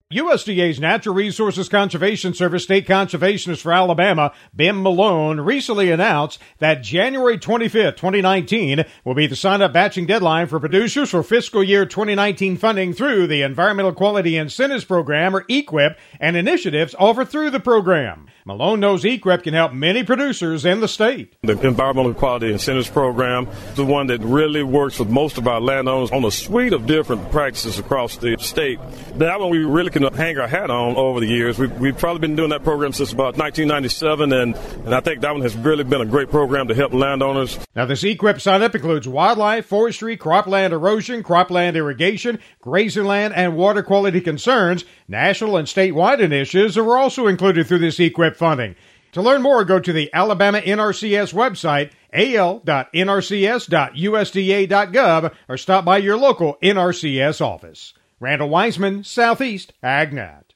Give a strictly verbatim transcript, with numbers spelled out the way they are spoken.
U S D A's Natural Resources Conservation Service State Conservationist for Alabama, Ben Malone, recently announced that January twenty-fifth, twenty nineteen will be the sign-up batching deadline for producers for fiscal year twenty nineteen funding through the Environmental Quality Incentives Program, or E Q I P, and initiatives offered through the program. Malone knows E Q I P can help many producers in the state. The Environmental Quality Incentives Program is the one that really works with most of our landowners on a suite of different practices across the state. That one we really can hang our hat on over the years. We've, we've probably been doing that program since about nineteen ninety-seven, and, and I think that one has really been a great program to help landowners. Now, this E Q I P sign-up includes wildlife, forestry, cropland erosion, cropland irrigation, grazing land, and water quality concerns. National and statewide initiatives are also included through this E Q I P funding. To learn more, go to the Alabama N R C S website, a l dot n r c s dot u s d a dot gov, or stop by your local N R C S office. Randall Wiseman, Southeast AgNet.